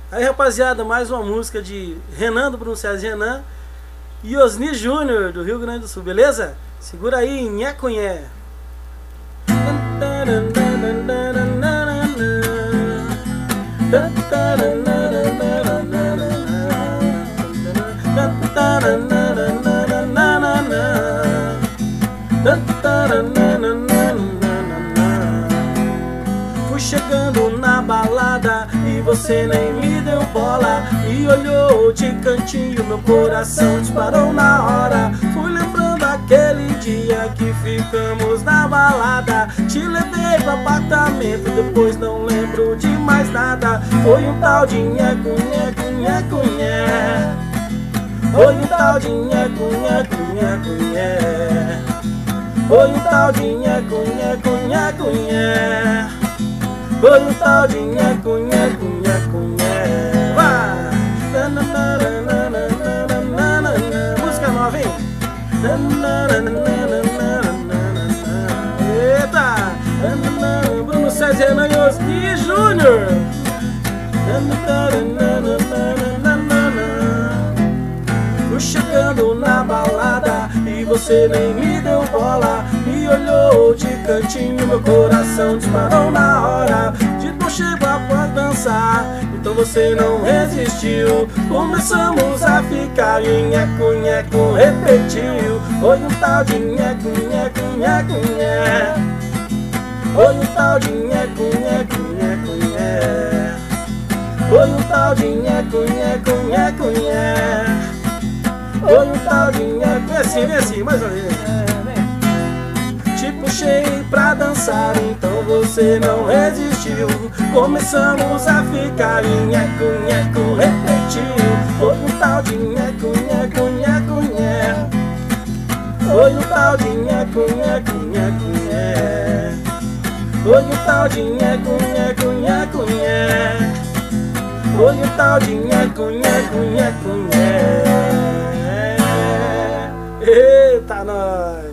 Aí, rapaziada, mais uma música de Renan, do Bruno César e Renan, e Osni Júnior, do Rio Grande do Sul, beleza? Segura aí, nhé cunhé. Fui chegando na balada e você nem me deu bola, me olhou de cantinho, meu coração disparou na hora. Fui lembrando aquele dia que ficamos na balada, te levei pro apartamento, depois não lembro de mais nada. Foi um tal de nheco, nheco, nheco, nhé. Foi um tal de nheco, nheco, nheco, nhé. Foi um tal de nheco, nheco, nheco, nhé. Foi um tal de nheco, nheco, nheco, nhé. Música nova, hein? Eita! Bruno César, Renan e Osni Júnior. Fui chegando na balada e você nem me deu bola, me olhou de cantinho, meu coração disparou na hora. De tão chega pra dançar, então você não resistiu. Começamos a ficar e nheco, nheco repetiu. Foi um tal de nheco, nheco, nheco, nhé. Foi um tal de nheco, nheco, nheco, nhé. Foi um tal de nheco, nheco, nheco, nhé. Foi um tal de nheco. Vem assim, mais uma vez. Te puxei pra dançar, então você não resistiu. Começamos a ficar e nheco, nheco repetiu. Foi um tal de nheco, nheco, nheco, nhé. Foi um tal de nheco, nheco, nheco, nhé. Foi um tal de nheco, nheco, nheco, nhé. Foi um tal de nheco, nheco, nheco, nhé. Eita, nós!